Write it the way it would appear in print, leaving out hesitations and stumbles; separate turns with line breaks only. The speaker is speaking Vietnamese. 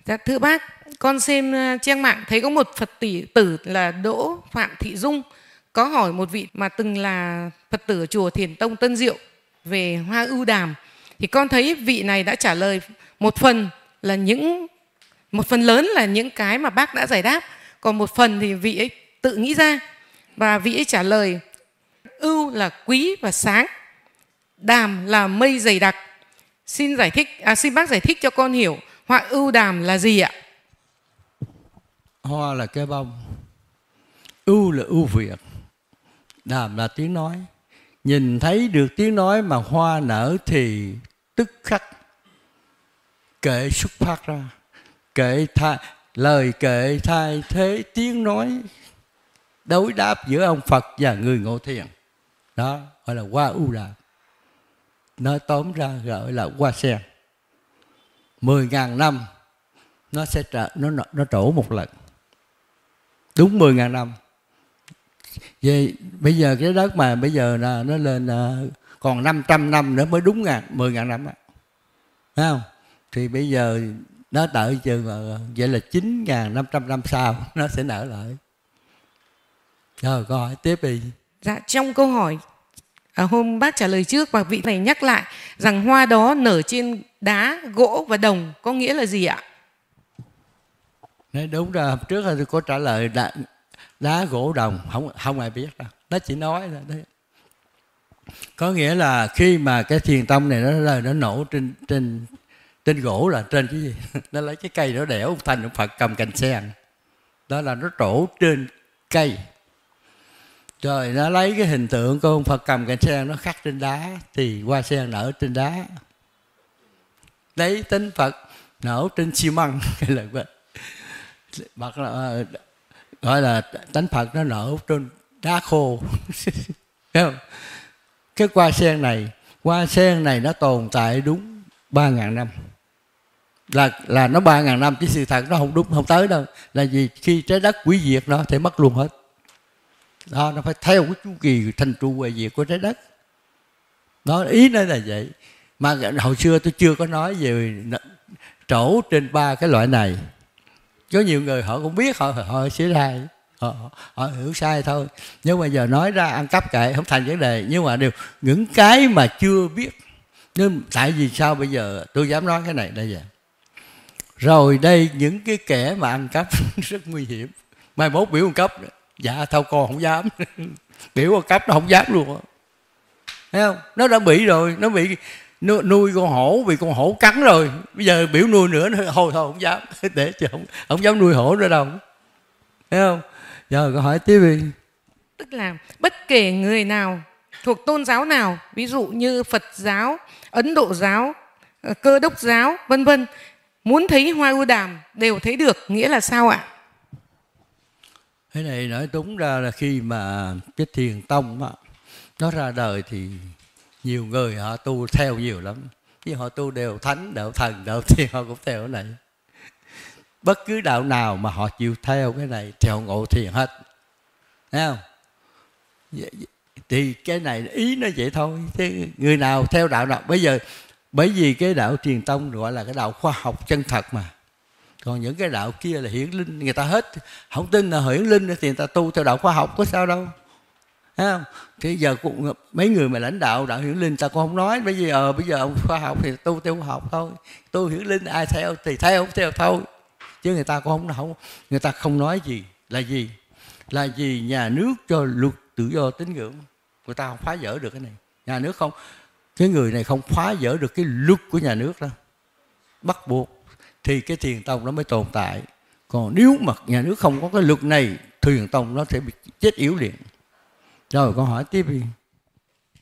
Dạ, thưa bác, con xem trang mạng thấy có một Phật tử là Đỗ Phạm Thị Dung có hỏi một vị mà từng là Phật tử ở chùa Thiền Tông Tân Diệu về hoa ưu đàm. Thì con thấy vị này đã trả lời một phần lớn là những cái mà bác đã giải đáp, còn một phần thì vị ấy tự nghĩ ra, và vị ấy trả lời ưu là quý và sáng, đàm là mây dày đặc. Xin bác giải thích cho con hiểu hoa ưu đàm là gì ạ?
Hoa là cái bông, ưu là ưu việt, đàm là tiếng nói. Nhìn thấy được tiếng nói mà hoa nở thì tức khắc kệ xuất phát ra, lời kệ thay thế tiếng nói đối đáp giữa ông Phật và người ngộ thiền. Đó gọi là hoa ưu đàm. Nói tóm ra gọi là hoa sen. 10.000 năm nó sẽ nó trổ một lần. Đúng 10.000 năm. Vậy bây giờ cái đất mà bây giờ là nó lên còn 500 năm nữa mới đúng 10.000 năm đó. Thấy không? Thì bây giờ nó đợi chừng vậy là 9.500 năm sau nó sẽ nở lại. Rồi câu hỏi tiếp đi.
Dạ, trong câu hỏi hôm bác trả lời trước và vị này nhắc lại rằng hoa đó nở trên đá, gỗ và đồng có nghĩa là gì ạ?
Nói đúng ra hôm trước tôi có trả lời đá gỗ đồng, không ai biết đâu. Nó chỉ nói là đấy. Có nghĩa là khi mà cái thiền tông này nó nổ trên gỗ là trên cái gì? Nó lấy cái cây nó đẽo thành ông Phật cầm cành sen. Đó là nó trổ trên cây. Rồi nó lấy cái hình tượng của ông Phật cầm cành sen nó khắc trên đá thì hoa sen nở trên đá. Lấy tính Phật nở trên xi măng cái là gọi là tánh Phật nó nở trên đá khô. Thấy không? Cái hoa sen này nó tồn tại đúng 3.000 năm. Là nó 3.000 năm chứ sự thật nó không đúng, không tới đâu. Là vì khi trái đất hủy diệt nó thì mất luôn hết. Đó, nó phải theo cái chu kỳ thành trụ hoại diệt của trái đất. Đó, ý nó là vậy. Mà hồi xưa tôi chưa có nói về trổ trên 3 cái loại này. Có nhiều người họ cũng biết, họ sẽ sai, họ hiểu sai thôi. Nhưng mà giờ nói ra ăn cắp kệ không thành vấn đề. Nhưng mà những cái mà chưa biết. Nhưng tại vì sao bây giờ tôi dám nói cái này đây vậy? Rồi đây những cái kẻ mà ăn cắp rất nguy hiểm. Mai mốt biểu ăn cắp, dạ thâu con không dám. Biểu ăn cắp nó không dám luôn. Thấy không? Nó đã bị rồi, nó bị nuôi con hổ, vì con hổ cắn rồi. Bây giờ biểu nuôi nữa, nó thôi không dám. Để chứ không dám nuôi hổ nữa đâu. Thấy không? Giờ câu hỏi tiếp đi.
Tức là bất kể người nào, thuộc tôn giáo nào, ví dụ như Phật giáo, Ấn Độ giáo, Cơ đốc giáo, vân vân, muốn thấy hoa ưu đàm đều thấy được, nghĩa là sao ạ?
Cái này nói đúng ra là khi mà cái thiền tông á, nó ra đời thì nhiều người họ tu theo nhiều lắm. Chứ họ tu đều thánh, đều thần, đều thiên, họ cũng theo cái này. Bất cứ đạo nào mà họ chịu theo cái này thì họ ngộ thiền hết. Thấy không? Thì cái này ý nó vậy thôi. Thế người nào theo đạo nào bây giờ, bởi vì cái đạo thiền tông gọi là cái đạo khoa học chân thật mà. Còn những cái đạo kia là hiển linh, người ta hết không tin là hiển linh thì người ta tu theo đạo khoa học có sao đâu. Thấy không? Thì giờ cũng, mấy người mà lãnh đạo đạo hiển linh ta cũng không nói bây giờ ông khoa học thì tu theo khoa học thôi. Tu hiển linh ai theo thì theo, không theo thôi. Chứ người ta cũng không người ta không nói gì. Là vì nhà nước cho luật tự do tín ngưỡng. Người ta không phá vỡ được cái này. Nhà nước không, cái người này không phá vỡ được cái luật của nhà nước đâu. Bắt buộc thì cái thiền tông nó mới tồn tại. Còn nếu mà nhà nước không có cái luật này, thiền tông nó sẽ bị chết yếu liền. Rồi con hỏi tiếp đi.